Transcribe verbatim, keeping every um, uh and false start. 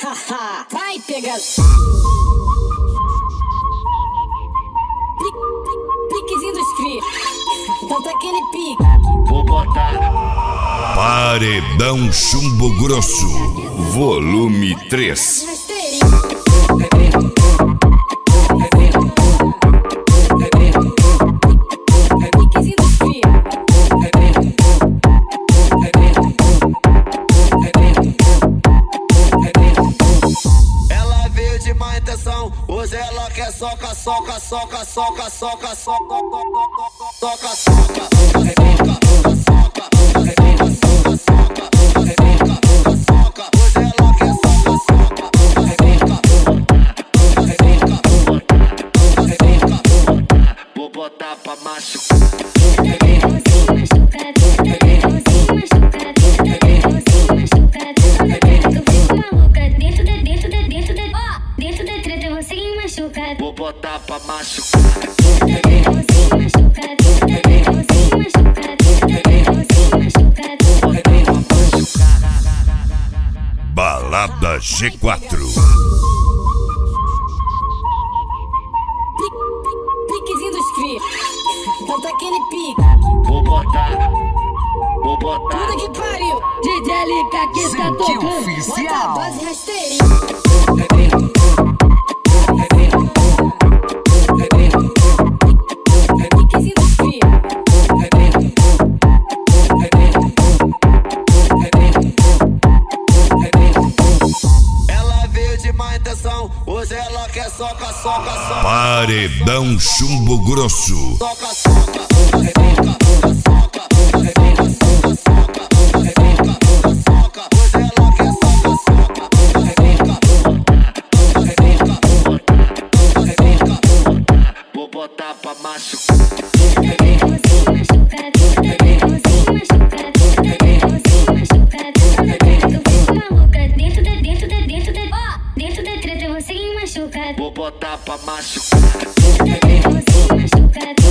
Vai pegar. Piquezinho dos cri. Bota aquele pique. Vou botar. Paredão Chumbo Grosso, volume três. Ela veio de má intenção, hoje ela quer soca, soca, soca, soca, soca, soca, soca, soca, soca. Vou botar pra machucar. Vou botar pra machucar. Balada G quatro. Piquezinho dos cri. Bota aquele pique. Vou botar. Vou botar. Puta que pariu. D J L K que tá tocando. Bota a base rasteirinha. Hoje ela quer soca, soca, soca. Paredão Chumbo Grosso. Soca, soca, soca, soca, soca, soca, soca, soca, soca. Hoje ela quer soca, soca, soca. Vou botar pra machucar. Vou botar pra machucar.